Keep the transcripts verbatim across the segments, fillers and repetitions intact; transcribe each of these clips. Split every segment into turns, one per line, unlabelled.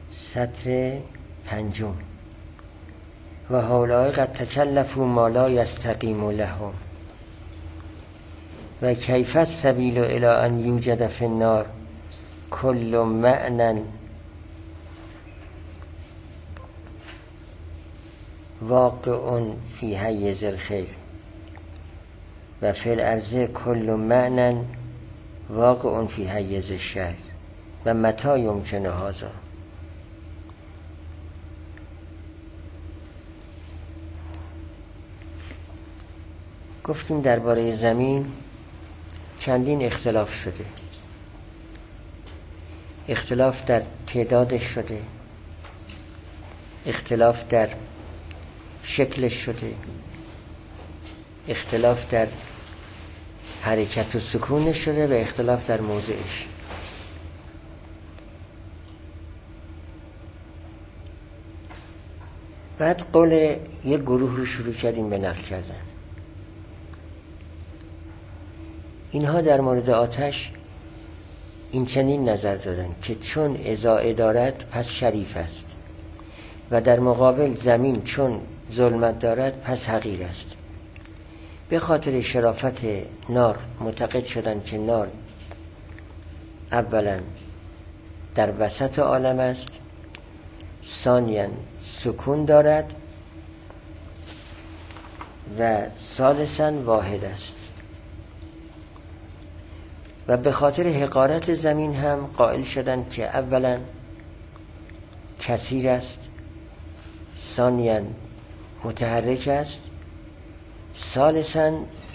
سطر پنجم. و هؤلاء قد تکلفوا ما لا یستقیم لهم و کیف السبیل الی ان یوجد فی النار کل معنی واقع فی حیز الخیر و فی الارض کل معنی واقع فی حیز الشر و متی یمکن هذا. گفتیم درباره زمین چندین اختلاف شده. اختلاف در تعدادش شده، اختلاف در شکلش شده، اختلاف در حرکت و سکونش شده و اختلاف در موضعش. بعد قول یک گروه رو شروع کردیم به نقل کردن. اینها در مورد آتش این چنین نظر دادن که چون ازاء دارد پس شریف است و در مقابل زمین چون ظلمت دارد پس حقیر است. به خاطر شرافت نار معتقد شدند که نار اولا در وسط عالم است، ثانیاً سکون دارد و ثالثاً واحد است. و به خاطر حقارت زمین هم قائل شدند که اولا کثیر است، ثانیاً متحرک است، ثالثاً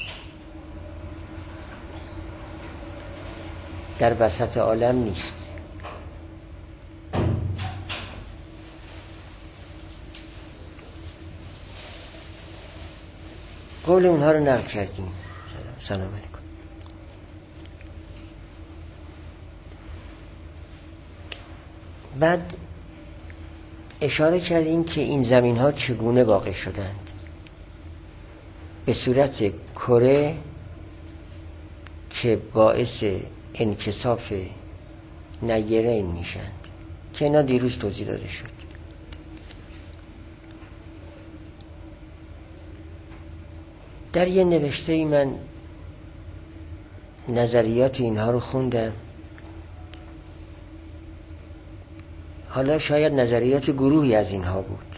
در وسط عالم نیست. قول اونها رو نقل کردیم. سلام علیکم. بعد اشاره کردیم که این زمین ها چگونه واقع شدند. به صورت کره که باعث انکساف نیرین میشند که اینا دیروز توضیح داده شد. در یه نوشته ای من نظریات اینها رو خوندم. حالا شاید نظریات گروهی از اینها بود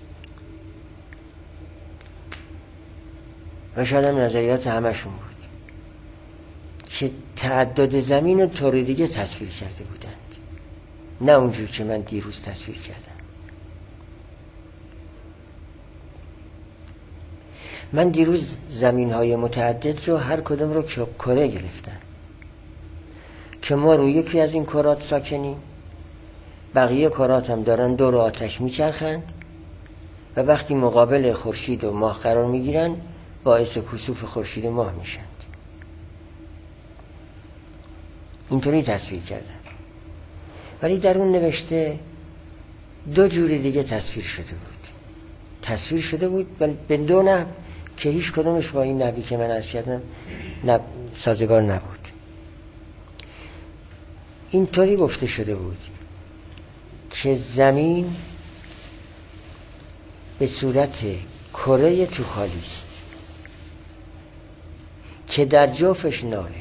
و شاید هم نظریات همشون بود که تعدد زمین رو طور دیگه تصویر کرده بودند، نه اونجور که من دیروز تصویر کردم. من دیروز زمین های متعدد رو هر کدوم رو کره گرفتم که ما رو یکی از این کرات ساکنیم، بقیه کرات هم دارن دور آتش میچرخند و وقتی مقابل خورشید و ماه قرار میگیرن باعث کسوف خورشید و ماه میشند. اینطوری تصویر کردن. ولی در اون نوشته دو جوری دیگه تصویر شده بود. تصویر شده بود ولی به دو نحو که هیچ کدومش با این نحوی که من عرض کردم نب... سازگار نبود. اینطوری گفته شده بود که زمین به صورت کره تو خالی است که در جوفش ناره.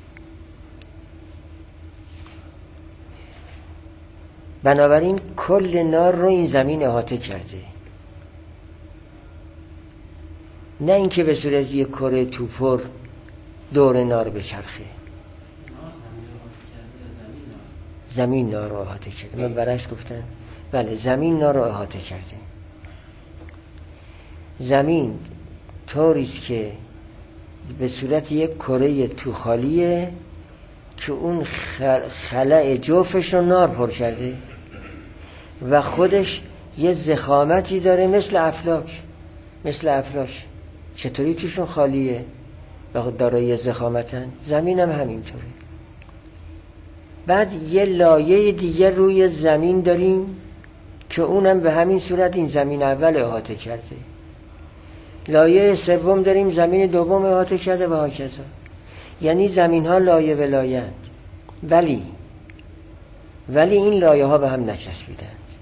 بنابراین کل نار رو این زمین احاطه کرده، نه اینکه به صورت یک کره توپر دور نار بچرخه. زمین نار رو احاطه کرده. من برعکس گفتم. بله، زمین نار رو احاطه کرده. زمین طوریست که به صورت یک کره تو خالیه که اون خلأ جوفش رو نار پر کرده و خودش یه ضخامتی داره مثل افلاک. مثل افلاک چطوری توشون خالیه و داره یه ضخامتن، زمین هم همینطوره. بعد یه لایه دیگه روی زمین داریم که اونم به همین صورت این زمین اول احاطه کرده. لایه سوم داریم زمین دوم احاطه کرده و هاکذا. یعنی زمین ها لایه به لایه اند، ولی ولی این لایه ها به هم نچسبیدند.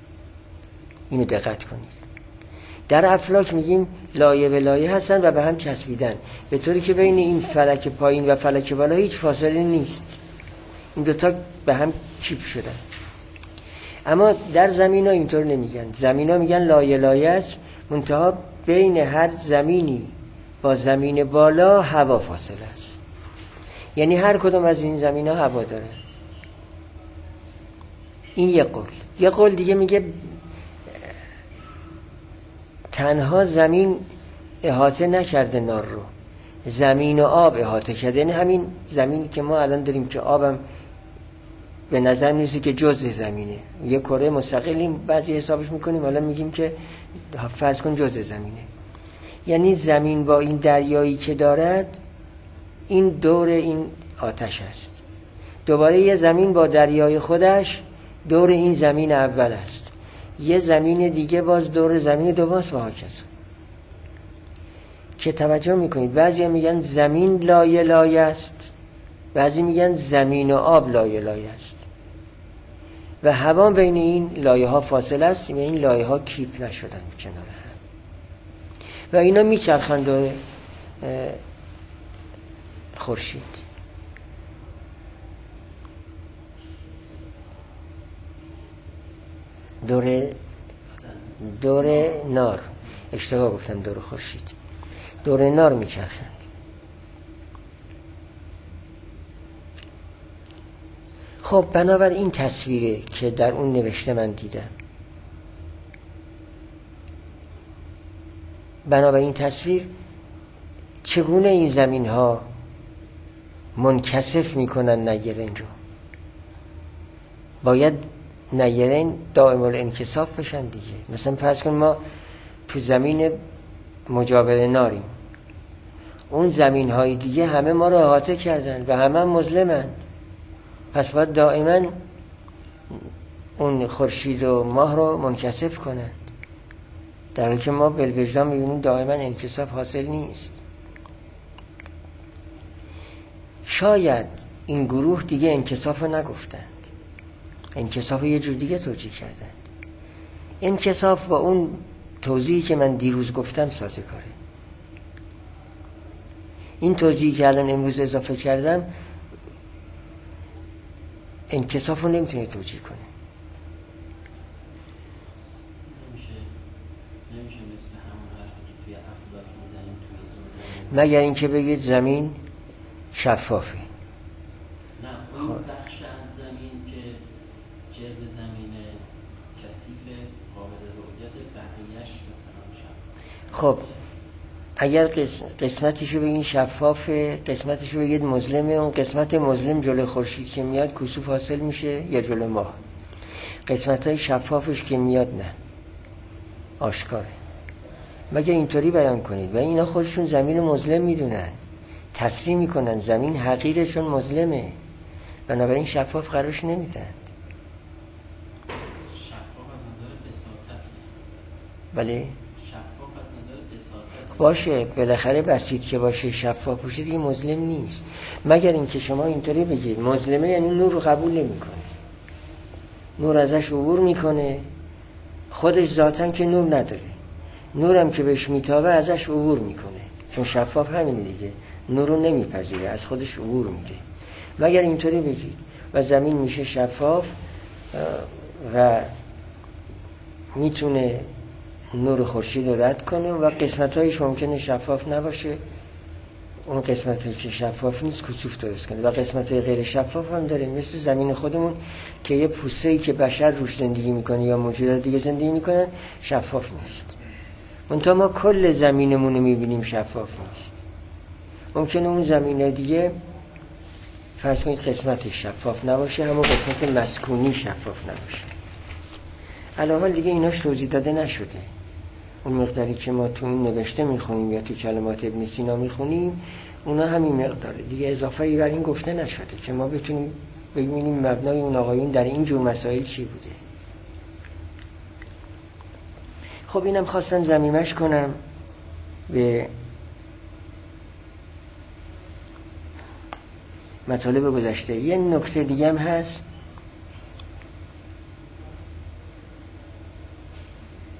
اینو دقت کنید. در افلاک میگیم لایه به لایه هستن و به هم چسبیدن، به طوری که بین این فلک پایین و فلک بالا هیچ فاصله نیست، این دوتا به هم چیپ شدن. اما در زمین ها اینطور نمیگن. زمین ها میگن لایه لایه است، منتها بین هر زمینی با زمین بالا هوا فاصله است. یعنی هر کدوم از این زمین ها هوا داره. این یک قول. یک قول دیگه میگه تنها زمین احاطه نکرده نار رو، زمین و آب احاطه کرده. یعنی همین زمینی که ما الان داریم که آبم به نظر میرسه که جزء زمینه، یه کره مستقلیم بعضی حسابش میکنیم، حالا میگیم که فرض کن جزء زمینه. یعنی زمین با این دریایی که دارد این دور این آتش است. دوباره یه زمین با دریای خودش دور این زمین اول است، یه زمین دیگه باز دور زمین دوماست و هاکذا. که توجه میکنید بعضی میگن زمین لایه لایه است، بعضی میگن زمین و آب لایه لایه است و هوا بین این لایه ها فاصله است و این لایه ها کیپ نشدن کنار هم و اینا میچرخند دور خورشید. دور دور نار، اشتباه گفتم دور خورشید، دور نار میچرخند. خب بنابر این تصویره که در اون نوشته من دیدم، بنابر این تصویر چگونه این زمین ها منکسف میکنن نیرین رو؟ باید نیرین دائم الانکساف بشن دیگه. مثلا فرض کن ما تو زمین مجاور ناریم، اون زمین های دیگه همه ما رو احاطه کردن و همه مظلمن، پس باید دائما اون خورشید و ماه رو منکسف کنند، در حالی که ما بالوجدان میبینیم دائما انکساف حاصل نیست. شاید این گروه دیگه انکساف رو نگفتند، انکساف رو یه جور دیگه توجیه کردند. انکساف با اون توضیحی که من دیروز گفتم سازگاره. این توضیحی که الان امروز اضافه کردم انکساف رو نمیتونه توجیه کنه.
نمیشه نمیشه مثل همون حرفی که توی افلاک میزنیم توی این زمین،
مگر اینکه بگید زمین شفافه.
نه اون بخش از زمین که جرب زمین کثیف قابل رؤیت، بقیه‌اش مثلا شفاف.
خب اگر قسمتشو بگید شفافه، قسمتشو بگید مظلمه، اون قسمت مظلم جلوی خورشید که میاد کسوف حاصل میشه یا جلوی ماه. قسمتای شفافش که میاد نه، آشکاره. مگر اینطوری بیان کنید و اینا خودشون زمین مظلم میدونن، تصریح میکنن زمین حقیرشون مظلمه، بنابراین شفاف قرارش نمیدن.
شفاف از نظر بساطت.
بله
شفاف از نظر بساطت
باشه، بالاخره بسیط که باشه شفاف باشه دیگه مظلم نیست. مگر اینکه شما اینطوری بگید مظلمه یعنی نور رو قبول نمیکنه، نور ازش عبور میکنه، خودش ذاتن که نور نداره، نورم که بهش میتابه ازش عبور میکنه، چون شفاف همین دیگه، نور رو نمیپذیره، از خودش عبور میده. مگر اینطوری بگید و زمین میشه شفاف و میتونه نور خورشید رو رد کنه و قسمت‌هایش ممکنه شفاف نباشه، اون قسمت‌هایی که شفاف نیست کسوف درست کنه، و قسمت‌های غیر شفاف هم داره، مثل زمین خودمون که یه پوسته‌ای که بشر روش زندگی میکنه یا موجودات دیگه زندگی میکنن شفاف نیست. منتها ما کل زمینمون رو میبینیم شفاف نیست. ممکنه اون زمین دیگه فرض کنید قسمتش شفاف نباشه، همون قسمت مسکونی شفاف نباشه. علاوه دیگه ایناش توضیح داده نشده. اون مقداری که ما تو این نوشته میخونیم یا تو کلمات ابن سینا میخونیم اونا همین مقداره دیگه، اضافه‌ای بر این گفته نشده که ما بتونیم ببینیم مبنای اون آقایون در این جور مسائل چی بوده. خب اینم خواستم ضمیمش کنم به مطالب گذشته. یه نکته دیگه هم هست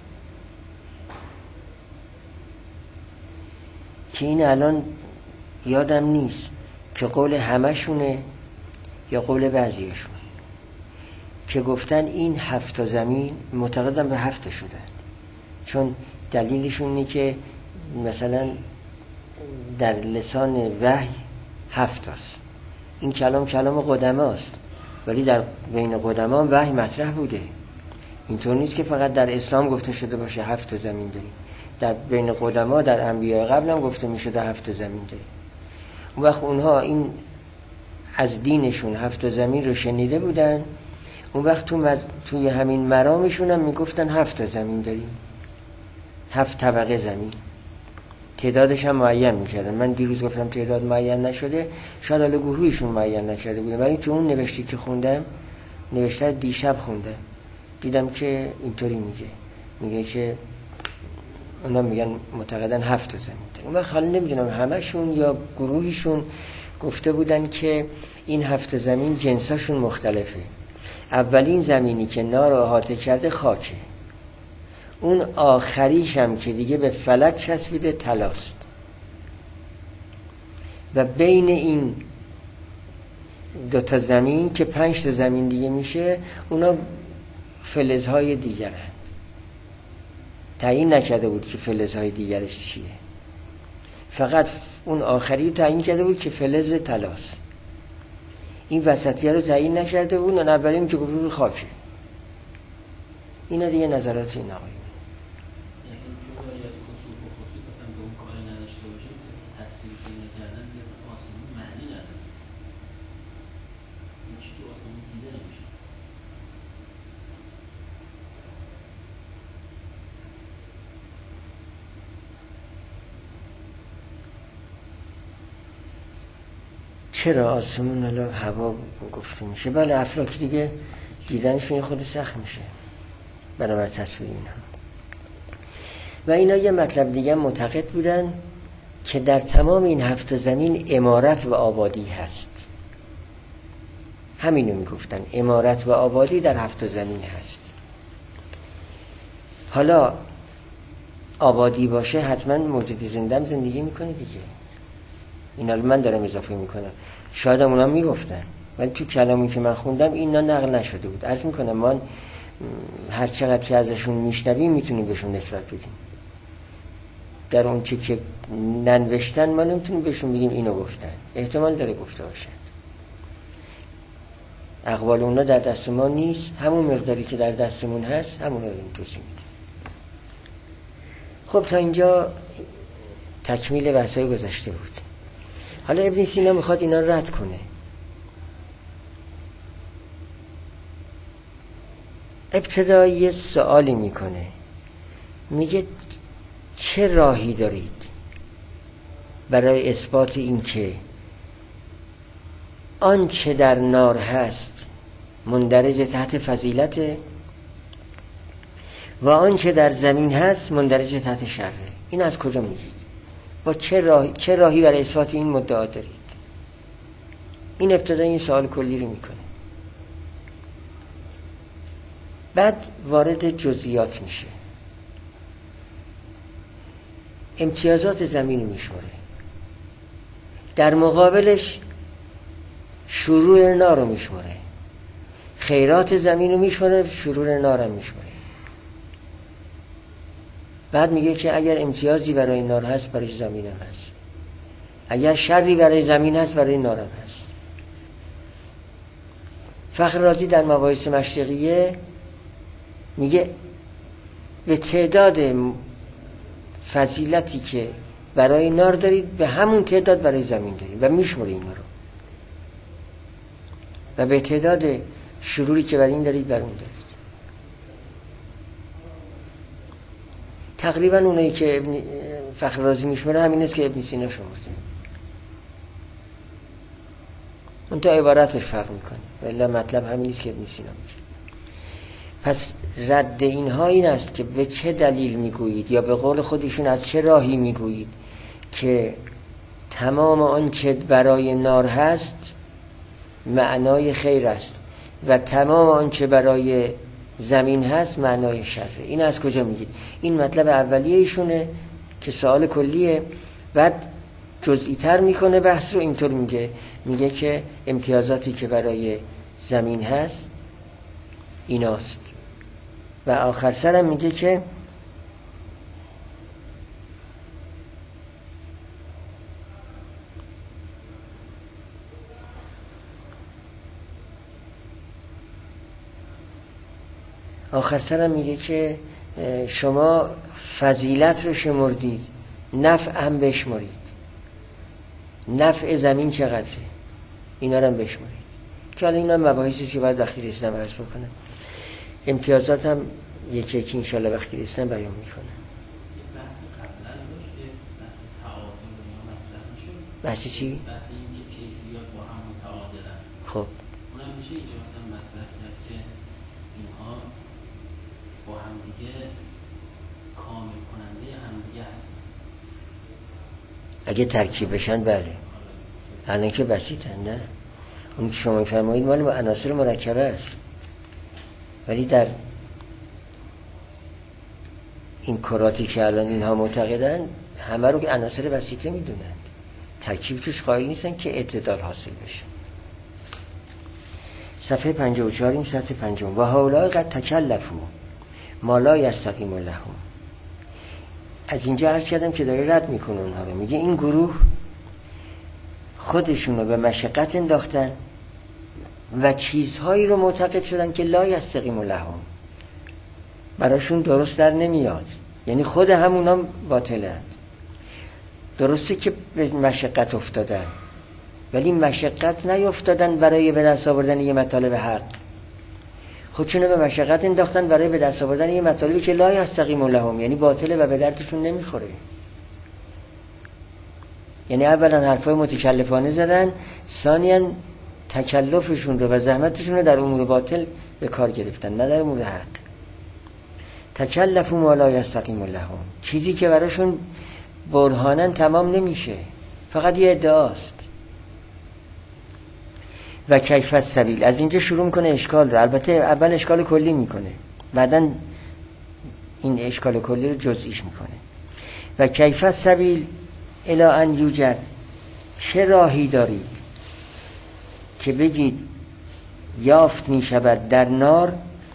که این الان یادم نیست که قول همشونه یا قول بعضیشون که گفتن این هفت زمین معتقدن به هفت شدن، چون دلیلشون اینه که مثلا در لسان وحی هفت است. این کلام کلام قدما است، ولی در بین قدما وحی مطرح بوده. اینطور نیست که فقط در اسلام گفته شده باشه هفت زمین داریم، در بین قدما در انبیاء قبل هم گفته می شده هفت زمین داریم. اون وقت اونها این از دینشون هفت زمین رو شنیده بودن، اون وقت تو مز... توی همین مرامشون هم میگفتن هفت زمین داریم، هفت طبقه زمین، تعدادش هم معین میکردن. من دیروز گفتم تعداد معین نشده، شاید حالا گروهشون معین نشده بوده، ولی تو اون نوشتی که خوندم، نوشته دیشب خوندم، دیدم که اینطوری میگه میگه که اونا میگن معتقدن هفت زمین داریم. اون وقت حالا نمیدونم همشون یا گروهشون گفته بودن که این هفت زمین جنساشون مختلفه. اولین زمینی که نار احاطه کرده خاکه، اون آخریش هم که دیگه به فلک چسبیده طلاست، و بین این دوتا زمین که پنج تا زمین دیگه میشه اونا فلزهای دیگر هست. تعیین نکرده بود که فلزهای دیگرش چیه، فقط اون آخری تعیین کرده بود که فلز طلاست. این وسطیه رو تعیین نکرده بود، اون اولین که گفته بود خاکه. اینا دیگه نظرات این آقایی چرا آسمون الان هوا گفته میشه؟ بله افلاک دیگه دیدنشون خود سخت میشه برای تصویر اینا. و اینا یه مطلب دیگه معتقد بودن که در تمام این هفت زمین عمارت و آبادی هست. همینو میگفتن، عمارت و آبادی در هفت زمین هست. حالا آبادی باشه حتما موجودی زندم زندگی میکنه دیگه. اینا رو من دارم اضافه میکنم، شاید هم اونا میگفتن، ولی تو کلامی که من خوندم اینا نقل نشده بود. عرض میکنم ما هر چقدر که ازشون میشنویم میتونیم بهشون نسبت بدیم. در اون چه که ننوشتن ما نمیتونیم بهشون بگیم اینو گفتن، احتمال داره گفته باشن. اقوال اونا در دست ما نیست، همون مقداری که در دستمون هست همون رو توضیح میده. خب تا اینجا تکمیل بحثای گذشته بود. حالا ابن سینا میخواد اینا رد کنه. ابتدا یه سوالی میکنه، میگه چه راهی دارید برای اثبات این که آنچه در نار هست مندرج تحت فضیلته و آنچه در زمین هست مندرج تحت شره؟ این از کجا میگید؟ با چه راهی چه راهی برای اثبات این مدعا دارید؟ این ابتدا این سوال کلی رو میکنه، بعد وارد جزئیات میشه، امتیازات زمین میشماره، در مقابلش شرور نار رو میشماره، خیرات زمین رو میشماره، شرور نار هم میشماره. بعد میگه که اگر امتیازی برای نار هست برای زمین هم هست، اگر شری برای زمین هست برای نار هم هست. فخر رازی در مباحث مشرقیه میگه به تعداد فضیلتی که برای نار دارید به همون تعداد برای زمین دارید و میشمره اینا رو، و به تعداد شروری که برای این دارید بر اون دارید. تقریبا اونایی که ابن فخر رازی میشمره همین است که ابن سینا شمرده، اون تا عبارتش فرق میکنه، ولی مطلب همین است که ابن سینا میشه. پس رد اینها این است که به چه دلیل میگویید، یا به قول خودشون از چه راهی میگویید که تمام آنچه برای نار هست معنای خیر است و تمام آنچه برای زمین هست معنای شره؟ این از کجا میگید؟ این مطلب اولیه ایشونه که سوال کلیه. بعد جزئی تر میکنه بحث رو. اینطور میگه میگه که امتیازاتی که برای زمین هست ایناست و آخر سرم میگه که آخر سرم میگه که شما فضیلت رو شمردید، نفع هم بشمرید. نفع زمین چقدره اینا رو هم بشمرید، که حالا اینا مباحثی که باید وقتی رسیدن عرض بکنم. امتیازات هم یکی یکی انشالله وقتی رسیدن بیان میکنه.
بحث قبلا داشت که بحث تعادل یا مطرح میشد.
بحث چی؟
بحث این که کیفیات با هم متعادلن.
خب
اونم میشه اینجا مثلا مطرح کرد که اینها با هم دیگه کامل کننده هم دیگه هستن.
اگه ترکیب بشن بله. الان که بسیطن نه. اون که شما میفرمایید مال عناصر مرکبه است، ولی در این کراتی که الان اینها معتقدن همه رو که عناصر بسیطه میدونند، ترکیب توش قائل نیستن که اعتدال حاصل بشه. صفحه پنجاه و چهار این سطح پنجم. و هؤلاء قد تکلفوا ما لا یستقیم لهم. از اینجا عرض کردم که داره رد میکنه اونها رو. میگه این گروه خودشون رو به مشقت انداختن و چیزهایی رو معتقد شدن که لا یستقیم لهم، براشون درست در نمیاد، یعنی خود همونا باطلند. درسته که به مشقت افتادن، ولی مشقت نیفتادن برای به دست آوردن یه مطالب حق، خودشون به مشقت انداختن برای به دست آوردن یه مطالبی که لا یستقیم لهم، یعنی باطله و به دردشون نمیخوره. یعنی اولا حرفای متکلفانه زدن، ثانیاً تکلفشون رو و زحمتشون رو در امور باطل به کار گرفتن، نه در امور حق. تکلفوا ما لا یستقیم لهم، چیزی که براشون برهاناً تمام نمیشه، فقط یه ادعاست. و کیف السبیل، از اینجا شروع میکنه اشکال رو. البته اول اشکال کلی میکنه، بعداً این اشکال کلی رو جزئیش میکنه. و کیف السبیل الی ان یوجد، چه راهی دارید که بگید یافت میشود در نار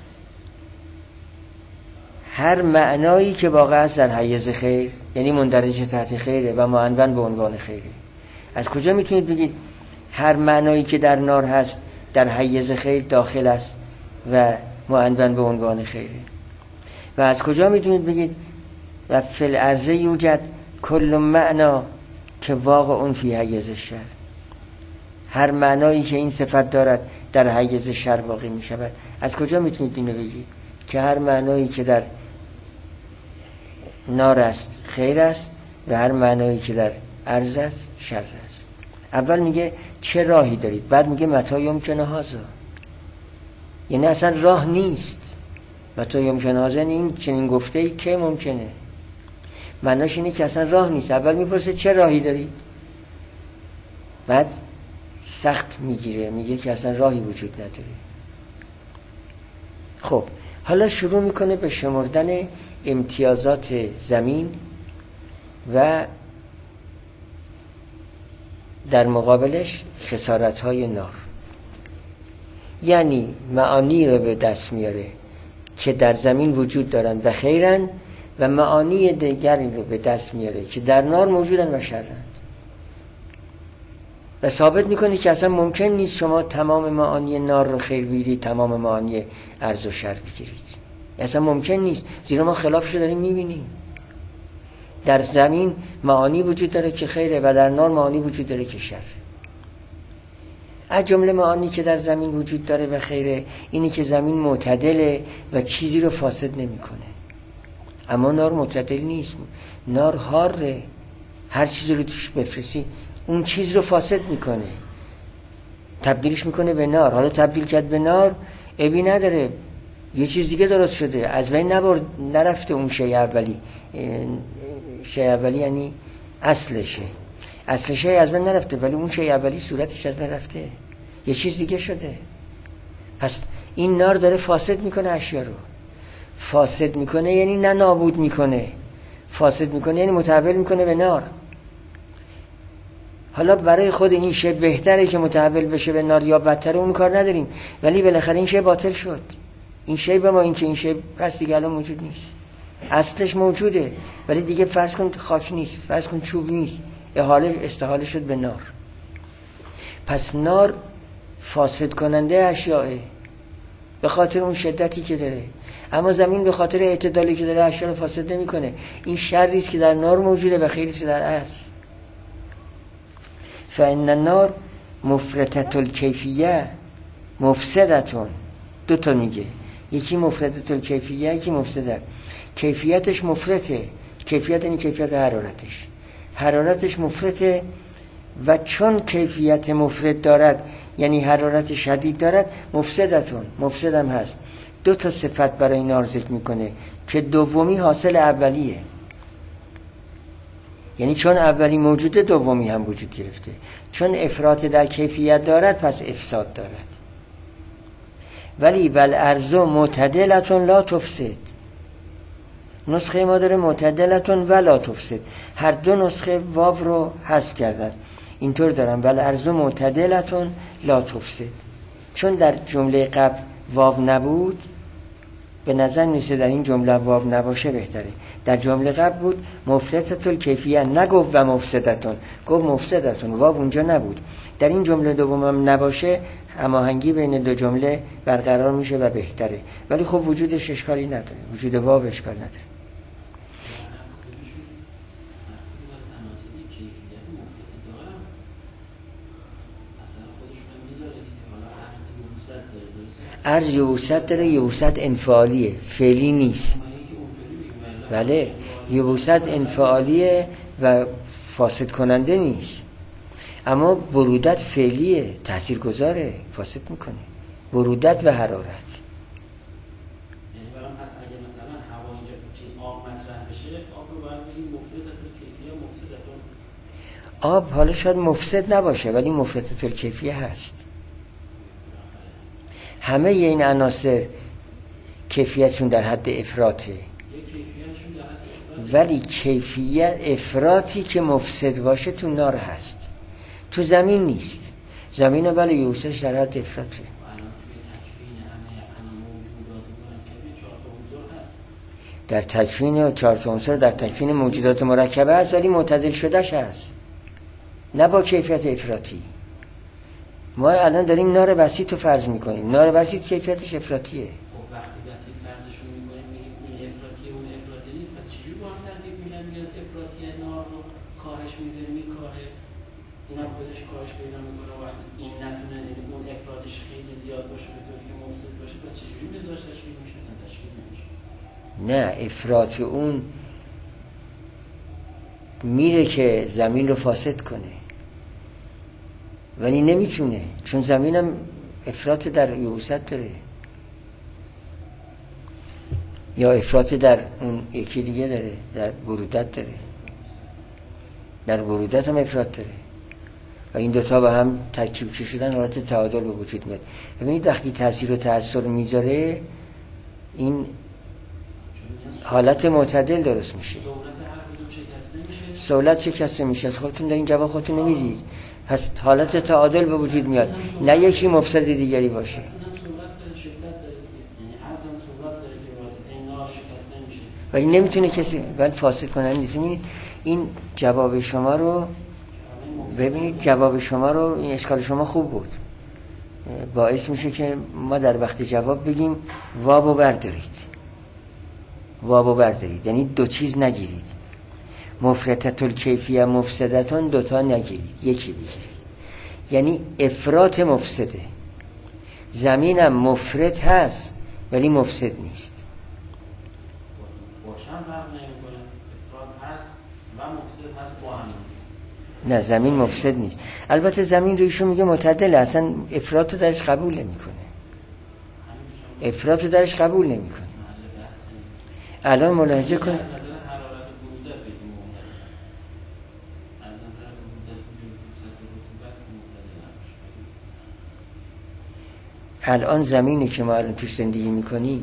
هر معنایی که واقع است در حیز خیر، یعنی مندرج تحت خیره و معنون به عنوان خیره. از کجا میتونید بگید هر معنایی که در نار هست در حیز خیر داخل است و معنون به عنوان خیره؟ و از کجا میتونید بگید و فی الارض یوجد کل معنا که واقع فی حیز شر، هر معنایی که این صفت دارد در حیز شر واقع می شود؟ از کجا میتونید اینو بگید که هر معنایی که در نار است خیر است و هر معنایی که در ارض است شر است؟ اول میگه چه راهی دارید، بعد میگه متی یمکنه هذا، یعنی اصلا راه نیست. متی یمکنه هذا این چنین گفته ای که ممکنه، معناش اینه که اصلا راه نیست. اول میپرسه چه راهی داری، بعد سخت میگیره میگه که اصلا راهی وجود نداره. خب حالا شروع میکنه به شمردن امتیازات زمین و در مقابلش خسارت‌های نار. یعنی معانی رو به دست میاره که در زمین وجود دارن و خیرن، و معانی دیگری رو به دست میاره که در نار موجودن و شرن، و ثابت میکنه که اصلا ممکن نیست شما تمام معانی نار رو خیر بگیرید، تمام معانی ارض و شر بگیرید. اصلا ممکن نیست، زیرا ما خلافش رو داریم میبینیم. در زمین معانی وجود داره که خیره و در نار معانی وجود داره که شر. از جمله معانی که در زمین وجود داره و خیره اینی که زمین معتدله و چیزی رو فاسد نمیکنه، اما نار معتدل نیست. نار حاره، هر چیزی رو توش بفرستی اون چیز رو فاسد میکنه، تبدیلش میکنه به نار. حالا تبدیل کرد به نار عیبی نداره، یه چیز دیگه درست شده، از بین نبرد نرفته اون شیء اولی. شیء اولی یعنی اصلشه، اصل شیء از بین نرفته، ولی اون شیء اولی صورتش از بین رفته، یه چیز دیگه شده. پس این نار داره فاسد میکنه اشیا رو. فاسد میکنه یعنی نه نابود میکنه، فاسد میکنه یعنی متحول میکنه به نار. حالا برای خود این شی بهتره که متحول بشه به نار یا بدتره اون کار نداریم، ولی بالاخره این شی باطل شد. این شی به ما این که این شی پس دیگه الان موجود نیست. اصلش موجوده ولی دیگه فرض کن خاک نیست، فرض کن چوب نیست، احاله استحاله شد به نار. پس نار فاسد کننده اشیاءه به خاطر اون شدتی که داره، اما زمین به خاطر اعتدالی که داره اشیاء رو فاسد نمیکنه. این شری است که در نار موجوده و خیری است در ارض. فإن النار مفرطة الکیفیه مفسدتون. دو تا میگه، یکی مفرطة الکیفیه، یکی مفسده. کیفیتش مفرطه، کیفیت یعنی کیفیت حرارتش، حرارتش مفرطه و چون کیفیت مفرط دارد یعنی حرارت شدید دارد، مفسدتون، مفسدم هست. دو تا صفت برای نار ذکر میکنه که دومی حاصل اولیه، یعنی چون اولی موجوده دومی هم وجود گرفته. چون افراط در کیفیت دارد پس افساد دارد. ولی والارض معتدلتون لا تفسد. نسخه ما داره معتدلتون و لا تفسد، هر دو نسخه واو رو حذف کردن. اینطور دارن والارض معتدلتون لا تفسد. چون در جمله قبل واو نبود به نظر میسه در این جمله واو نباشه بهتره. در جمله قبل بود مفرطة الکیفیه، نگفت و مفسدتون، گفت مفسدتون، واو اونجا نبود. در این جمله دومم نباشه هماهنگی بین دو جمله برقرار میشه و بهتره. ولی خب وجودش اشکالی نداره، وجود واو اشکال نداره. ارز یبوست داره، یبوست انفعالیه، فعلی نیست. بله یبوست انفعالیه و فاسد کننده نیست، اما برودت فعلیه، تأثیر گذاره، فاسد میکنه. برودت و حرارت.
یعنی برام پس اگه مثلا هوا اینجا چین آب مطرح بشه، آب رو باید بگیم مفرطة الکیفیه مفسدتون.
آب حالا شاید مفسد نباشه ولی مفرطة الکیفیه هست. همه این عناصر کیفیتشون در حد افراطه، ولی کیفیت افراطی که مفسد باشه تو نار هست، تو زمین نیست. زمین ولی یوسش در حد افراطه. در تکوین چهار تا عنصر در تکوین موجودات مرکبه هست ولی معتدل شدهش هست، نه با کیفیت افراطی. ما الان داریم نار بسیط رو فرض میکنیم، نار بسیط کیفیتش افراطیه.
خب وقتی بسیط فرضشون میکنیم میگیم این افراطیه اون افراطی نیست، پس چجوری با هم ترتیب میگن میگن افراطیه نار رو کاهش میده میکاره، این هم خودش کاهش پیدا میکنه و وقتی این نتونه اون افراطش خیلی زیاد باشه به طوری که مفسد باشه، پس چجوری مزاج تشکیل میشه؟ اصلا تشکیل نمیشه.
نه، افراط اون میره که زمین رو فاسد کنه ولی نمیتونه، چون زمینم افراط در یبوست داره یا افراط در اون یکی دیگه داره، در برودت داره. در برودت هم افراط داره و این دوتا با هم ترکیب که شدن حالت تعادل به وجود میاد. ببینید وقتی تاثیر و تأثیر میذاره این حالت معتدل درست میشه. سهولت شکسته میشه. خودتون در این جواب خودتون نمیدید، پس حالت تعادل به وجود میاد، نه یکی مفسد دیگری باشه. ولی نمیتونه کسی ولی فاسد کنن نیست. این جواب شما رو ببینید، جواب شما رو، این اشکال شما خوب بود، باعث میشه که ما در وقت جواب بگیم وابو بردارید، وابو بردارید، یعنی دو چیز نگیرید. مفرطة الکیفیه مفسدتون دوتا نگیرید، یکی بگیرید. یعنی افراط مفسده. زمینم مفرط هست ولی مفسد نیست.
باشم فرق نمیکنه، افراط هست و مفسد هست با هم.
نه، زمین مفسد نیست. البته زمین رویشون میگه معتدله، اصلا افراط رو درش قبول نمیکنه، افراط رو درش قبول نمیکنه. الان ملاحظه کن الان زمینی که ما الان توش زندگی میکنی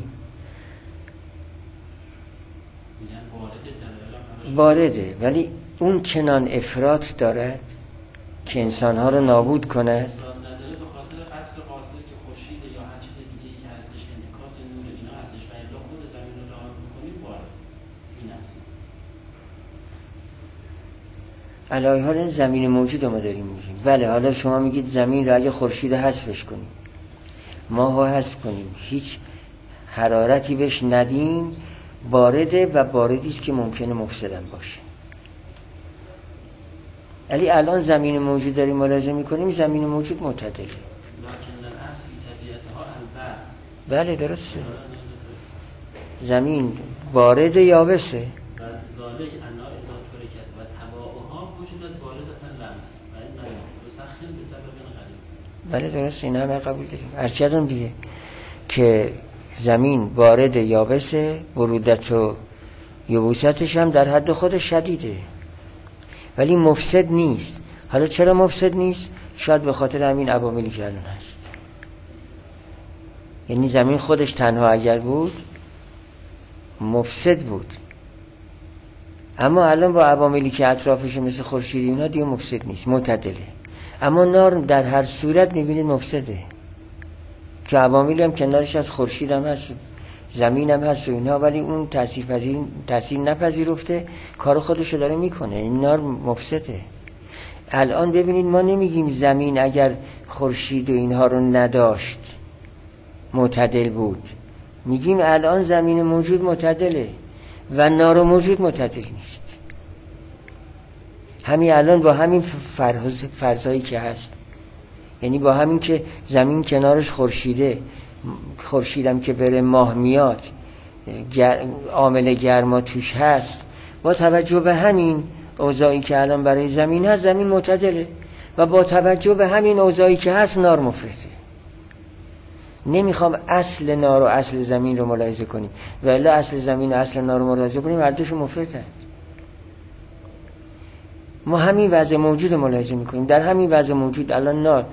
وارده، ولی اون چنان افراط دارد که انسانها رو نابود کند.
نداره به خاطر قصر قاصر که خورشید یا هر چیز دیگه‌ای که هستش انعکاس نور اینا هستش و الا خود زمین رو لحاظ می‌کنیم باره این نفسی.
علاوه حال این زمین موجود ما داریم میگیم. بله حالا شما میگید زمین رو اگه خورشید حذفش کنیم، ماه رو حذف کنیم، هیچ حرارتی بهش ندیم، بارده و باردی است که ممکنه مفسدن باشه. ولی الان زمین موجود داریم ملاحظه میکنیم، زمین موجود معتدله.
لکن در اصل طبیعتها البرد.
بله درسته. زمین بارد یابسه.
و ذالک انا اذا ترکت و تباعها وجودت باردتا لمس و این معنی بسخن به سبب غلیظ.
بله درسته، این همه قبول داریم. ارچدون دیگه که زمین بارد یابسه، برودت و یبوستش هم در حد خودش شدیده ولی مفسد نیست. حالا چرا مفسد نیست؟ شاید به خاطر همین عواملی که الان هست. یعنی زمین خودش تنها اگر بود مفسد بود، اما الان با عواملی که اطرافش مثل خورشید اینا دیگه مفسد نیست، معتدله. اما نار در هر صورت میبینید مفسده، که عواملی هم کنارش از خورشید هم هست، زمین هم هست و اینا، ولی اون تأثیر پذیر تأثیر نپذیرفته، کار خودشو داره میکنه. این نار مفسده. الان ببینید ما نمیگیم زمین اگر خورشید و اینها رو نداشت معتدل بود، میگیم الان زمین موجود معتدله و نار موجود معتدل نیست. همین الان با همین فرض فرضایی که هست، یعنی با همین که زمین کنارش خورشیده، خورشیدم که بره ماه میاد، گر... عامل گرما توش هست، با توجه به همین اوضاعی که الان برای زمین هست زمین معتدله و با توجه به همین اوضاعی که هست نار مفرطه. نمیخوام اصل نار و اصل زمین رو ملاحظه کنیم، ولی اصل زمین و اصل نار رو ملاحظه کنیم هر دوشون مفرطه. ما همین وضع موجود ملاحظه میکنیم. در همین وضع موجود الان نار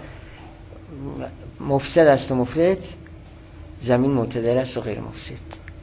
مفسد است و مفرط، زمین معتدل است و غیر مفسد.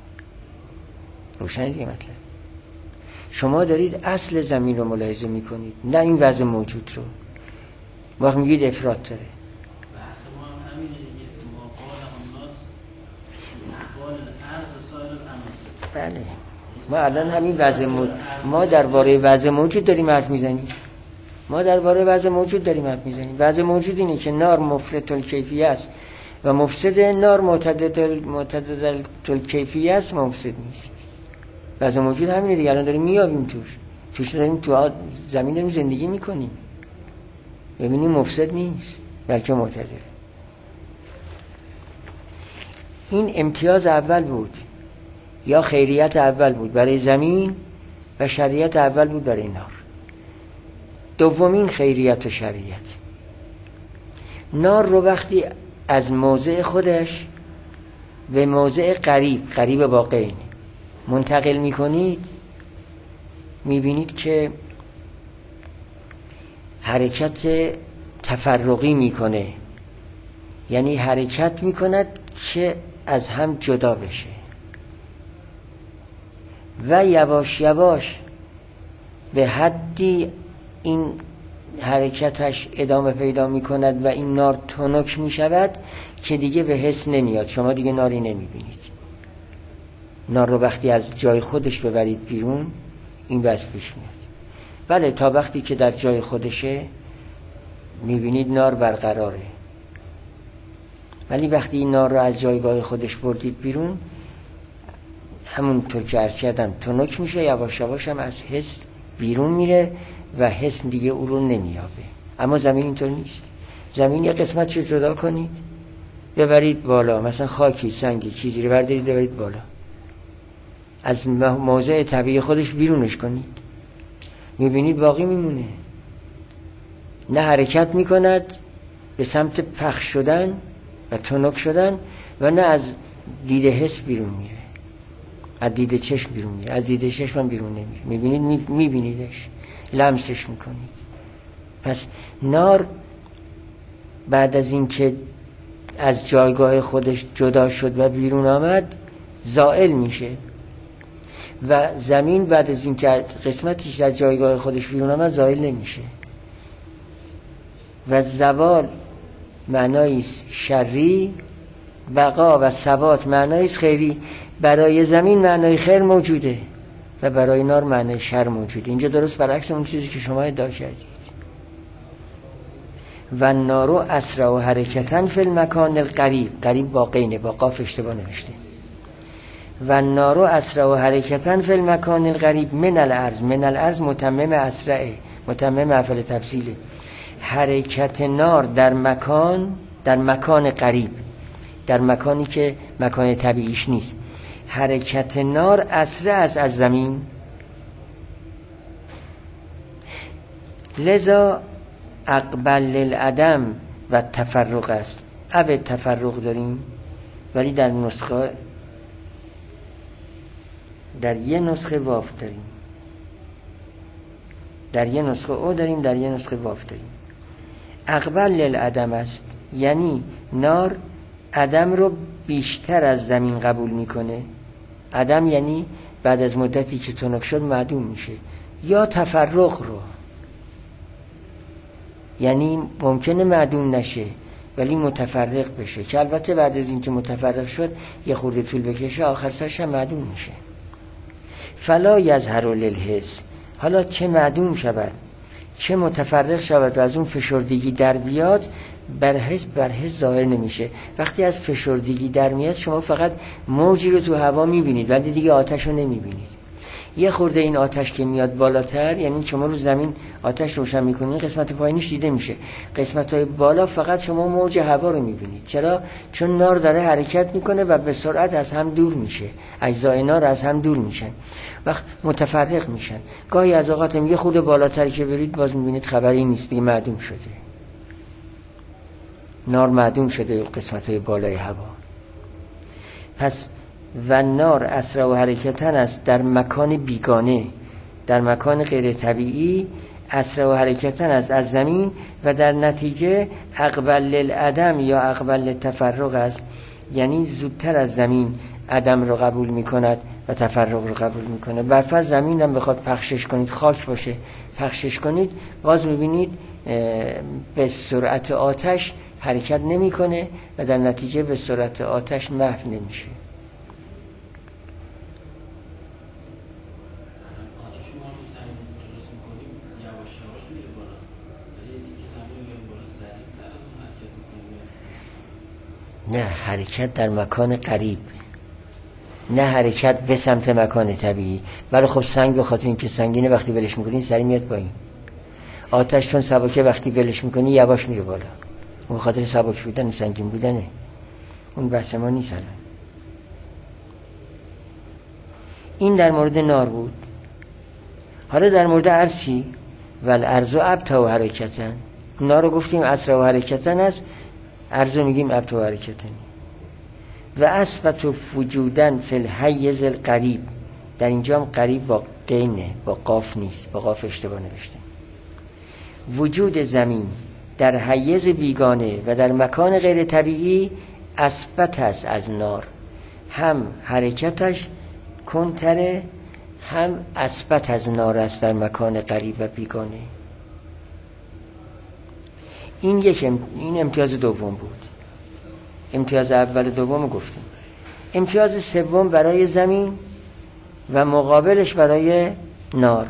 روشن دیگه مطلب. شما دارید اصل زمین رو ملاحظه میکنید، نه این وضع موجود رو. وقت میگید افراط داره.
بحث ما هم همینه دیگه، ما قال الناس احوال الارض و سایر العناصر.
بله ما الان همین وضع موجود، ما درباره وضع موجود داریم حرف میزنیم. ما درباره وضع موجود داریم حرف میزنیم. وضع موجود اینه که نار مفرط الکیفیه است و مفسد، نار معتدل معتدل الکیفیه است و مفسد نیست. وضع موجود همینه دیگه. الان داریم میابیم توش توش داریم تو زمین داریم زندگی میکنیم، ببینیم مفسد نیست بلکه معتدل. این امتیاز اول بود یا خیریت اول بود برای زمین و شریعت اول بود برای نار. دومین خیریت و شریعت، نار رو وقتی از موضع خودش به موضع قریب قریب واقعی منتقل میکنید، میبینید که حرکت تفرقی میکنه، یعنی حرکت میکند که از هم جدا بشه و یواش یواش به حدی این حرکتش ادامه پیدا میکند و این نار تنک میشود که دیگه به حس نمیاد. شما دیگه ناری نمیبینید. نار رو وقتی از جای خودش ببرید بیرون این وضع پیش میاد. بله تا وقتی که در جای خودشه میبینید نار برقراره، ولی وقتی این نار رو از جایگاه خودش بردید بیرون، همونطور که عرض کردم تنک میشه، یواش یواش هم از حس بیرون میره و حس دیگه او رو نمیابه. اما زمین اینطور نیست. زمین یه قسمت رو جدا کنید ببرید بالا، مثلا خاکی سنگی چیزی رو بردارید ببرید بالا، از موضع طبیعی خودش بیرونش کنید، میبینید باقی میمونه، نه حرکت میکند به سمت پخش شدن و تنک شدن و نه از دید حس بیرون میره، از دید چشم بیرون میره، از دید چشم هم بیرون نمیره. میبینید میبینیدش، لمسش میکنید. پس نار بعد از این که از جایگاه خودش جدا شد و بیرون آمد زائل میشه و زمین بعد از این که قسمتش در جایگاه خودش بیرون آمد زائل نمیشه. و زوال معنایی است شری، بقا و ثبات معنایی است خیری. برای زمین معنای خیر موجوده و برای نار معنای شر موجوده. اینجا درست برعکس اون چیزی که شما ادعا کردید. و نارو اسرع و حرکتن فی المکان القریب، قریب با قینه، با قاف اشتباه نوشته. و نارو اسرع و حرکتن فی المکان القریب من الارض، من الارض متمم اسرع، متمم افعال تفضیله. حرکت نار در مکان، در مکان قریب، در مکانی که مکان طبیعیش نیست. حرکت نار اسرع است از زمین، لذا اقبل للعدم و تفرق است. او تفرق داریم ولی در نسخه، در یه نسخه واف داریم، در یه نسخه او داریم، در یه نسخه واف داریم. اقبل للعدم است یعنی نار عدم رو بیشتر از زمین قبول میکنه. عدم یعنی بعد از مدتی که تنک شد معدوم میشه. یا تفرق رو یعنی ممکنه معدوم نشه ولی متفرق بشه، که البته بعد از این که متفرق شد یه خورده طول بکشه آخر سرش هم معدوم میشه. فلا یظهر للحس، حالا چه معدوم شود چه متفرق شود و از اون فشردگی در بیاد، بر حس بر حس ظاهر نمیشه. وقتی از فشردگی در میاد شما فقط موجی رو تو هوا میبینید ولی دیگه آتش رو نمیبینید. یه خورده این آتش که میاد بالاتر، یعنی شما رو زمین آتش روشن میکنید قسمت پایینش دیده میشه، قسمت های بالا فقط شما موج هوا رو میبینید. چرا؟ چون نار داره حرکت میکنه و به سرعت از هم دور میشه، اجزای نار از هم دور میشن، وقت متفرق میشن. گاهی از اوقات یه خورده بالاتر که برید باز میبینید خبری نیست، دیگه معدوم شده، نار معدوم شده قسمت های بالای هوا. پس و نار اسرع و حرکتن است در مکان بیگانه، در مکان غیر طبیعی اسرع و حرکتن است از زمین و در نتیجه اقبل للعدم یا اقبل للتفرق است، یعنی زودتر از زمین عدم رو قبول میکند و تفرق رو قبول میکنه. برفرض زمین هم بخواد پخشش کنید، خاک باشه پخشش کنید، باز میبینید به سرعت آتش حرکت نمیکنه و در نتیجه به سرعت آتش محو نمیشه. نه، حرکت در مکان قریب، نه حرکت به سمت مکان طبیعی. ولی خب سنگ به خاطر اینکه سنگینه وقتی ولش میکنی سری میاد پایین. آتش چون سبکه وقتی ولش میکنی یواش میره بالا. اون خاطر سبک بودن سنگین بودنه، اون بحث ما نیست. این در مورد نار بود. حالا در مورد عرض چی؟ والارض ابطأ و حرکتن. نار رو گفتیم اسرع و حرکتن است، عرض رو میگیم ابطأ و حرکتن. و اثبت وجودن فی الحیز القریب، در اینجا هم قریب با قینه، با قاف نیست، با قاف اشتباه نوشته. وجود زمین در حیز بیگانه و در مکان غیر طبیعی اثبت است از نار، هم حرکتش کنتره هم اثبت از نار است در مکان قریب و بیگانه. این یک ام... این امتیاز دوم بود. امتیاز اول و دوم گفتیم. امتیاز سوم برای زمین و مقابلش برای نار.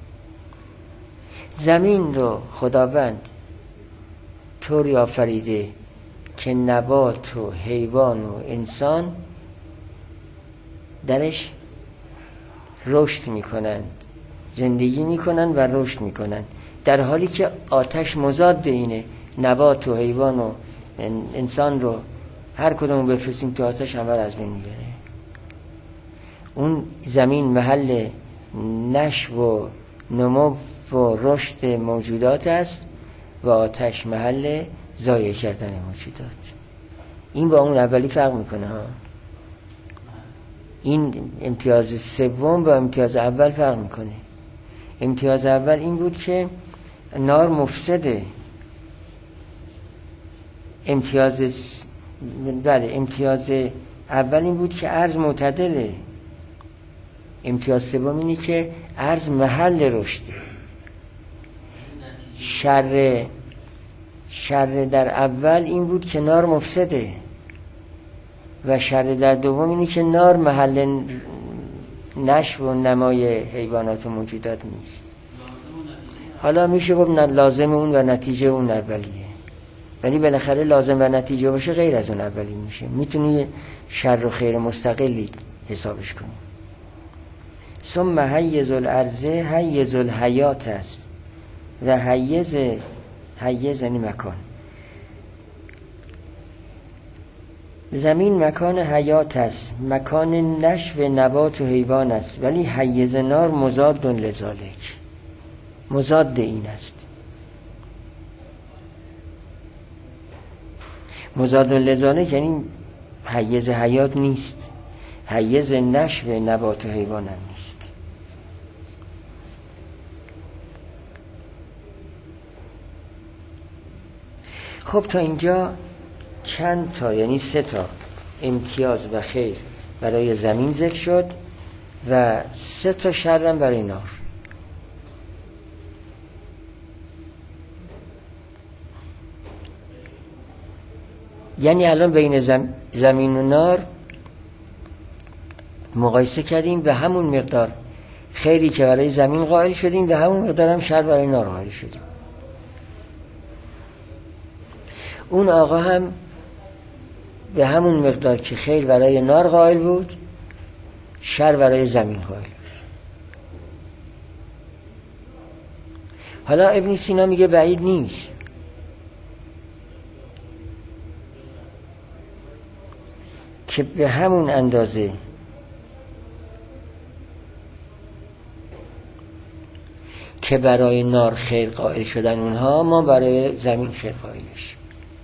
زمین رو خداوند طوری آفریده که نبات و حیوان و انسان درش رشد میکنند، زندگی میکنند و رشد میکنند، در حالی که آتش مضاد اینه. نبات و حیوان و انسان رو هر کدوم بفرستیم تو آتش اول از بین میبره. اون زمین محل نشو و نمو و رشد موجودات است و آتش محل ضایع کردن موجودات. این با اون اولی فرق میکنه ها. این امتیاز سوم با امتیاز اول فرق میکنه. امتیاز اول این بود که نار مفسده. امتیاز س... بله امتیاز اول این بود که عرض معتدله. امتیاز سوم اینه که عرض محل رشده. شر شر در اول این بود که نار مفسده و شر در دوم اینی که نار محل نشو و نمای حیوانات و موجودات نیست. حالا میشه گفت لازم اون و نتیجه اون اولیه، ولی بالاخره لازم و نتیجه باشه غیر از اون اولی میشه. میتونی شر و خیر مستقلی حسابش کنی. ثم حیز الارض حیز الحیات است و حیز حیز یعنی مکان. زمین مکان حیات است، مکان نشو نبات و حیوان است، ولی حیز نار مضاد لذالک، مضاد این است. مضاد لذالک یعنی حیز حیات نیست، حیز نشو نبات و حیوان هم نیست. خب تا اینجا چند تا یعنی سه تا امتیاز و خیر برای زمین ذکر شد و سه تا شر هم برای نار. یعنی الان بین زم... زمین و نار مقایسه کردیم، به همون مقدار خیری که برای زمین قائل شدیم به همون مقدار هم شر برای نار قائل شدیم. اون آقا هم به همون مقدار که خیر برای نار قائل بود شر برای زمین قائل بود. حالا ابن سینا میگه بعید نیست که به همون اندازه که برای نار خیر قائل شدن اونها ما برای زمین خیر قائل بشیم.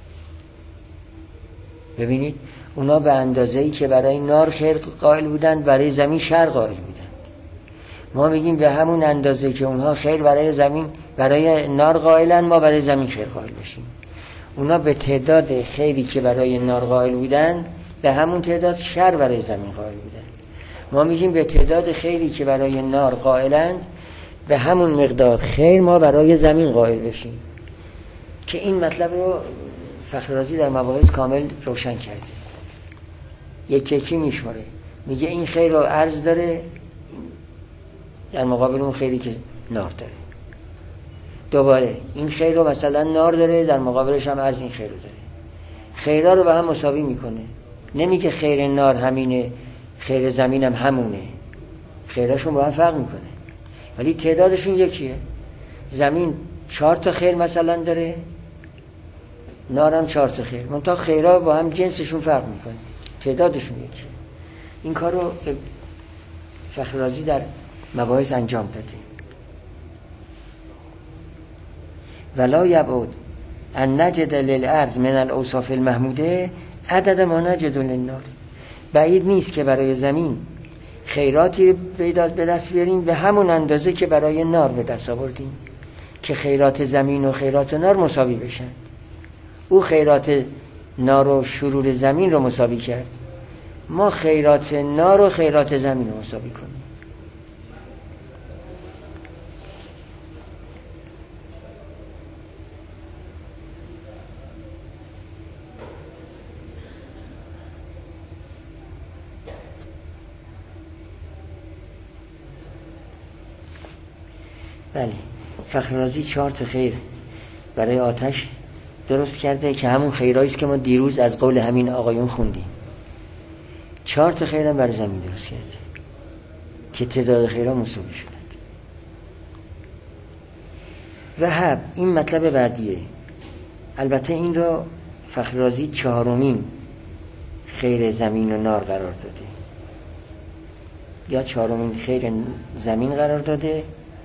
ببینید اونا به اندازه‌ای که برای نار خیر قائل بودند برای زمین شر قائل بودند. ما میگیم به همون اندازه که اونها خیر برای زمین برای نار قائلن ما برای زمین خیر قائل بشیم. اونا به تعداد خیری که برای نار قائل بودند به همون تعداد شر برای زمین قائل بودند. ما میگیم به تعداد خیری که برای نار قائلند به همون مقدار خیر ما برای زمین قائل بشیم. که این مطلب رو فخررازی در مباحث کامل روشن کرده. یک یکی میشماره، میگه این خیر رو عرض داره در مقابل اون خیری که نار داره. دوباره این خیر رو مثلا نار داره در مقابلش هم عرض این خیر رو داره. خیرها رو به هم مساوی میکنه. نمیگه خیر نار همینه خیر زمین هم همونه، خیرهاشون با هم فرق میکنه ولی تعدادشون یکیه. زمین چهار تا خیر مثلا داره، نارم چهار تا خیر، منتها خیرها با هم جنسشون فرق میکنه، تعدادشون یکیه. این کار رو فخررازی در مباحث انجام داده. ولا یبعد ان نجد للارض من الاوصاف المحموده عدد ما نجد للنار. بعید نیست که برای زمین خیراتی به دست بیاریم به همون اندازه که برای نار به دست آوردیم، که خیرات زمین و خیرات نار مساوی بشن. او خیرات نار و شرور زمین رو مساوی کرد، ما خیرات نار و خیرات زمین رو مساوی کنیم. بله، فخررازی چهار تا خیر برای آتش درست کرده که همون خیرهاییست که ما دیروز از قول همین آقایون خوندیم. چهار تا خیرم برای زمین درست کرده که تعداد خیرها مساوی شدند. وهب این مطلب بعدیه. البته این رو فخررازی چهارمین خیر زمین و نار قرار داده، یا چهارمین خیر زمین قرار داده،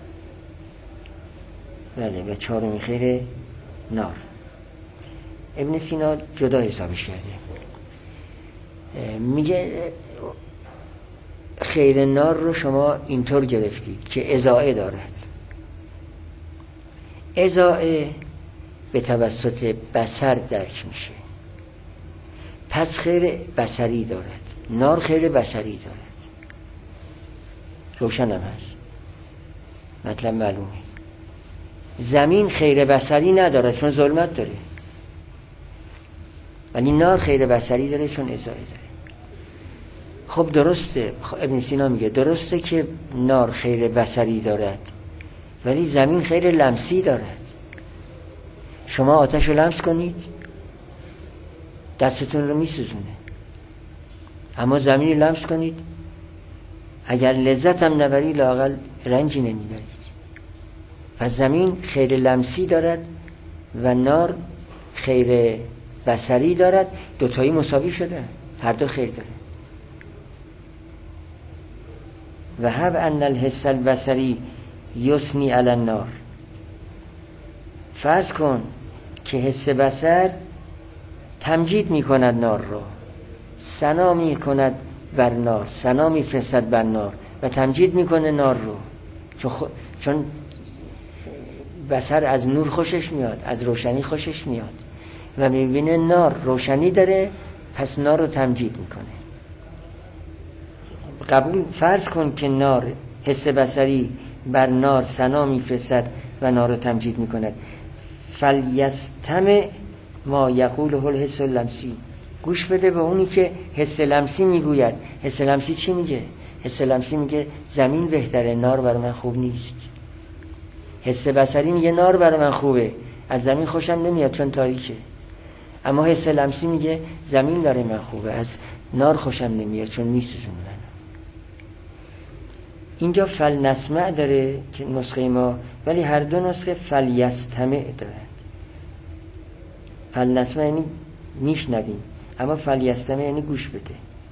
بله، و چهارمین خیر نار. ابن سینا جدا حسابش کرده، میگه خیر نار رو شما اینطور گرفتید که ازاعه دارد. ازاعه به توسط بصر درک میشه، پس خیر بصری دارد، نار خیر بصری دارد. روشن هم هست، مطلب معلومه. زمین خیر بصری ندارد چون ظلمت داره. ولی نار خیر بصری داره چون ازای داره. خب درسته، خب ابن سینا میگه درسته که نار خیر بصری دارد ولی زمین خیر لمسی دارد. شما آتش رو لمس کنید دستتون رو میسوزونه، اما زمین رو لمس کنید اگر لذت هم نبری لااقل رنجی نمیبرید. و زمین خیر لمسی دارد و نار خیر بصری دارد، دوتایی مساوی شده، هر دو خیر داره. و هب ان الحس البصری یثنی علی النار، فرض کن که حس بصر تمجید می کند نار رو، ثنا می کند بر نار، ثنا می فرستد بر نار و تمجید می کنه نار رو، چون, خو... چون بصر از نور خوشش میاد، از روشنی خوشش میاد و می بینه نار روشنی داره، پس نار رو تمجید می کنه. قبول فرض کن که نار حس بصری بر نار ثنا می فرستد و نار رو تمجید می کند. فلیستمع ما یقوله الحس اللمسی، گوش بده به اونی که حس لمسی میگوید. حس لمسی چی میگه؟ حس لمسی میگه زمین بهتره، نار برای من خوب نیست. حس بصری میگه نار برای من خوبه، از زمین خوشم نمیاد چون تاریکه. اما حس لمسی میگه زمین برای من خوبه، از نار خوشم نمیاد چون میسوزونه. اینجا فلنسمع داره که نسخه ما، ولی هر دو نسخه فلیستمع دارند. فلنسمع یعنی میشنویم، اما فلیستمع یعنی گوش بده.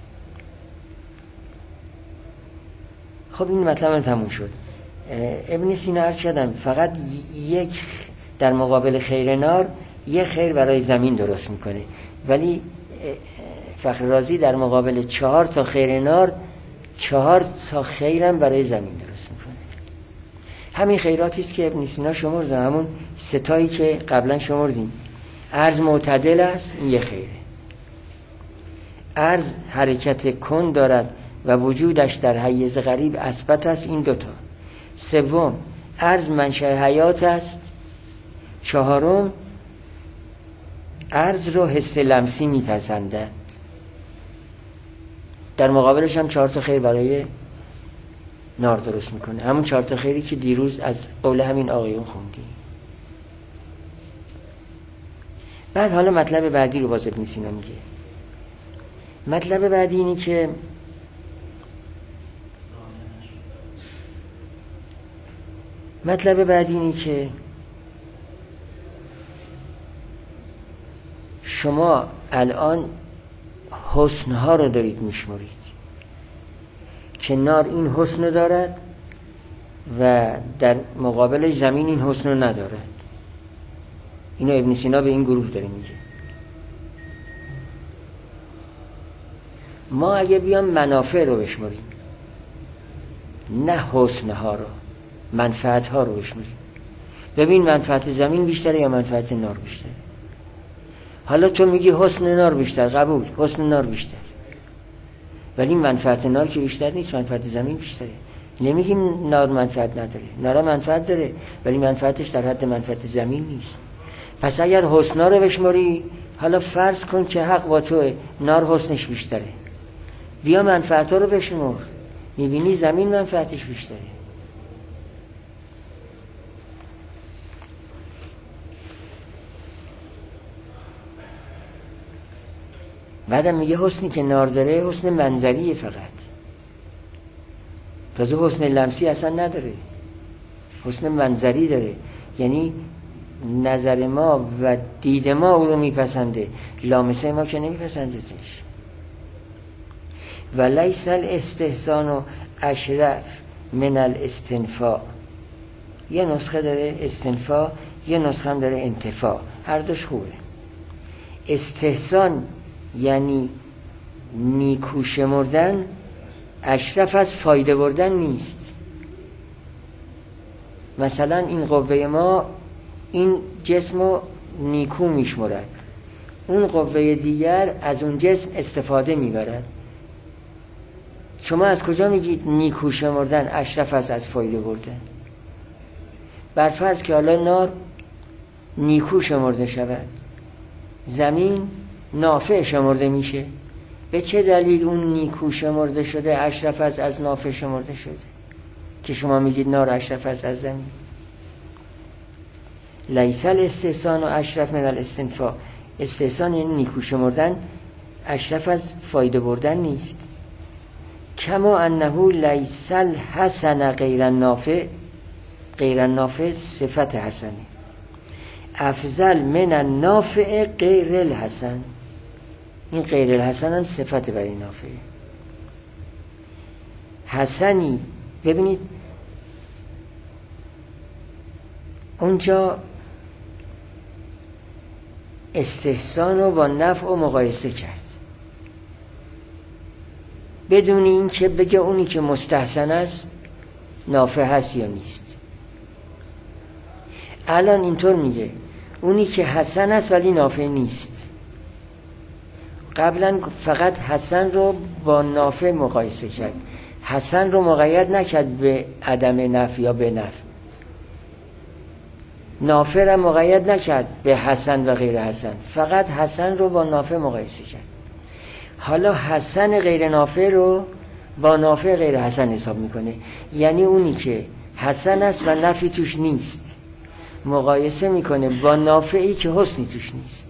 خب این مطلب تموم شد. ابن سینا عرض کردم فقط یک در مقابل خیر نار یک خیر برای زمین درست میکنه، ولی فخر رازی در مقابل چهار تا خیر نار چهار تا خیرم برای زمین درست میکنه. همین خیراتی است که ابن سینا شمرده، همون ستایی که قبلا شمردیم. ارز معتدل است، این یه خیره. ارز حرکت کن دارد و وجودش در حیز غریب اثبت است، این دوتا. سوم ارز منشأ حیات است. چهارم ارز رو حس لمسی میپسندد. در مقابلش هم چهار تا خیر برای نار درست میکنه، همون چهار تا خیری که دیروز از قول همین آقایون خوندیم. بعد حالا مطلب بعدی رو باز ابن سینا میگه. مطلب بعدی اینی که مطلب بعدی اینی که شما الان حسنها رو دارید میشمرید که نار این حسن دارد و در مقابلش زمین این حسن رو ندارد. اینو ابن سینا به این گروه داره میگه. ما اگه بیام منافع رو بشمریم، نه حسنها رو، منفعتها رو بشمریم، ببین منفعت زمین بیشتره یا منفعت نار بیشتره. حالا تو میگی حسن نار بیشتر، قبول، حسن نار بیشتر، ولی منفعت نار که بیشتر نیست، منفعت زمین بیشتره. نمیگیم نار منفعت نداره، نار منفعت داره ولی منفعتش در حد منفعت زمین نیست. پس اگر حسنا رو بشماری، حالا فرض کن که حق با توه، نار حسنش بیشتره، بیا منفعت رو بشمار، میبینی زمین منفعتش بیشتره. بعدم میگه حسنی که نار داره حسن منظریه فقط، تازه حسن لمسی اصلا نداره، حسن منظری داره، یعنی نظر ما و دید ما او رو میپسنده، لامسه ما که نمیپسندتش. و لیس الاستحسان اشرف من الاستنفاع، یه نسخه داره استنفاع، یه نسخه هم داره انتفاع، هر دوش خوبه. استحسان یعنی نیکو شمردن، اشرف از فایده بردن نیست. مثلا این قوه ما این جسم رو نیکو میشمرد، اون قوه دیگر از اون جسم استفاده میبرد. شما از کجا میگید نیکو شمردن اشرف از از فایده بردن؟ برفرض که حالا نار نیکو شمرده شود، زمین نافع شمرده میشه. به چه دلیل اون نیکو شمرده شده، اشرف از از نافع شمرده شده که شما میگید نار اشرف از از زمین؟ لیس الاستحسان و اشرف من الاستنفاع. استحسان یعنی نیکو شمردن، اشرف از فایده بردن نیست. کما انه لیس الحسن غیر النافع. غیر النافع صفت حسنه. افضل من النافع غیر الحسن. این غیر الحسن هم صفت برای نافع. حسنی ببینید اونجا استحسان رو با نفع و مقایسه کرد بدون این که بگه اونی که مستحسن است نافع هست یا نیست. الان اینطور میگه اونی که حسن است ولی نافع نیست. قبلا فقط حسن رو با نافع مقایسه کرد، حسن رو مقید نکرد به عدم نفع یا به نفع. نافع رو مقید نکرد به حسن و غیر حسن، فقط حسن رو با نافع مقایسه کرد. حالا حسن غیر نافع رو با نافع غیر حسن حساب میکنه، یعنی اونی که حسن است و نفعی توش نیست مقایسه میکنه با نافعی که حسنی توش نیست.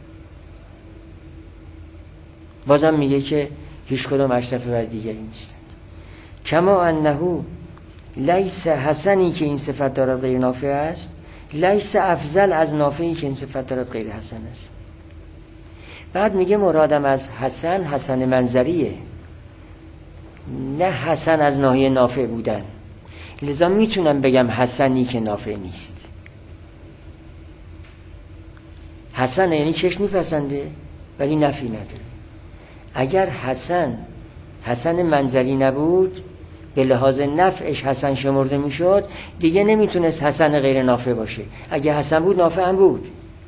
بازم میگه که هیچ کدام اشرف بر دیگری نیستند. کما انه لیس حسنی که این صفت دارد غیر نافع است، لیس افضل از نافعی که این صفت دارد غیر حسن است. بعد میگه مرادم از حسن حسن منظریه، نه حسن از ناحیه نافع بودن. لذا میتونم بگم حسنی که نافع نیست. حسن یعنی چشم میپسنده ولی نفعی نداره. اگر حسن حسن منظری نبود به لحاظ نفعش حسن شمرده میشد، دیگه نمیتونست حسن غیر نافع باشه. اگه حسن بود نافع هم بود،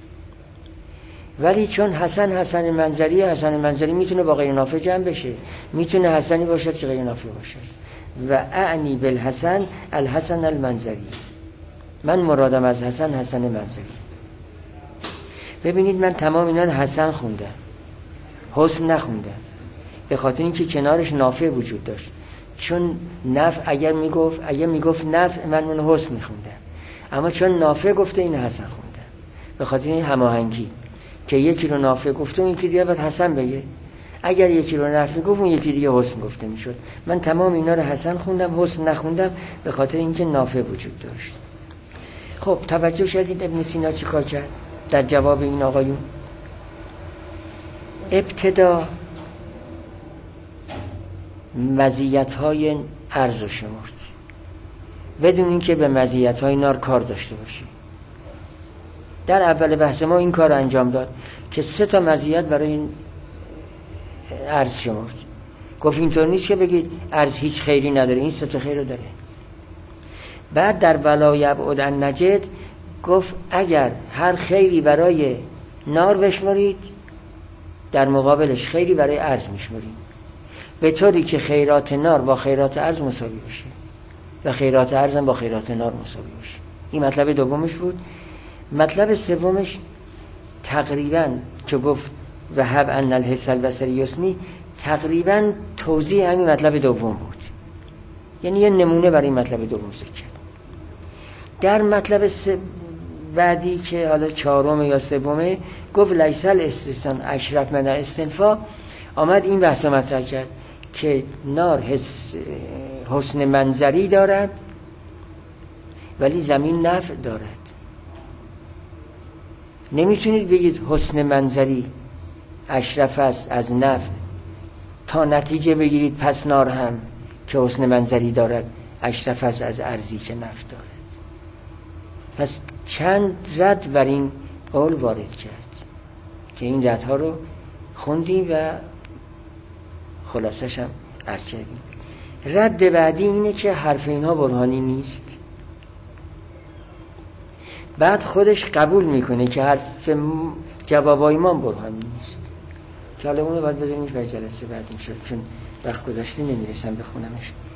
ولی چون حسن حسن منظری، حسن منظری میتونه با غیر نافع جمع بشه، میتونه حسنی باشد که غیر نافع باشد. و اعنی بالحسن الحسن المنظری. من مرادم از حسن حسن منظری. ببینید من تمام اینا رو حسن خوندم، حسن نخوندم، به خاطر اینکه کنارش نافع وجود داشت. چون نفع اگر میگفت اگر میگفت نفع من اون حسن میخوندم، اما چون نافع گفته این حسن خوندم. به خاطر این هماهنگی که یکی رو نافع گفته اون یکی دیگه باید حسن بگه. اگر یکی رو نفع گفت اون یکی دیگه حسن گفته میشد. من تمام اینا رو حسن خوندم، حسن نخوندم، به خاطر اینکه نافع وجود داشت. خب توجه شدید ابن سینا چی کار کرد در جواب این آقایون؟ ابتدا مزیت‌های ارز و شمرد بدون اینکه به مزیت‌های نار کار داشته باشه. در اول بحث ما این کار رو انجام داد که سه تا مزیت برای این ارز شمرد. گفت اینطور نیست که بگید ارز هیچ خیری نداره، این سه تا خیر رو داره. بعد در بلا یبعد عن نجد گفت اگر هر خیری برای نار بشمرید در مقابلش خیری برای ارز میشمرید، به طوری که خیرات نار با خیرات ارز مساوی بشه و خیرات ارز هم با خیرات نار مساوی بشه. این مطلب دومش بود. مطلب سومش تقریبا که گفت وهب ان الحس البصری یسنی، تقریبا توضیح همین مطلب دوم بود، یعنی یه نمونه برای مطلب دوم ذکر کرد. در مطلب بعدی که حالا چهارم یا سومه گفت لیس الاستحسان اشرف من الاستنفاع، آمد این بحث مطرح کرد که نار حس حسن منظری دارد ولی زمین نفع دارد. نمیتونید بگید حسن منظری اشرف است از نفع تا نتیجه بگیرید پس نار هم که حسن منظری دارد اشرف است از ارزی که نفع دارد. پس چند رد بر این قول وارد کرد که این ردها رو خوندیم و خلاصش هم عرض کردیم. رد بعدی اینه که حرف اینها برهانی نیست. بعد خودش قبول میکنه که حرف جوابای ما برهانی نیست، که حالا اونو باید بذاریم برای جلسه بعد میشه، چون وقت گذشته نمیرسم بخونمش.